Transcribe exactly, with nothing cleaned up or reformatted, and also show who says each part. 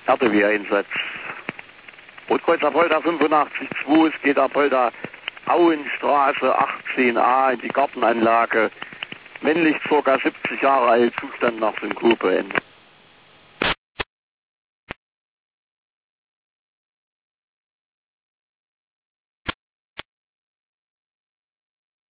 Speaker 1: Erdewehreinsatz. Rotkreuz Apolda fünfundachtzig zwei, es geht Apolda Auenstraße achtzehn a in die Gartenanlage. Männlich ca. siebzig Jahre alt, Zustand nach Synkope. Ende.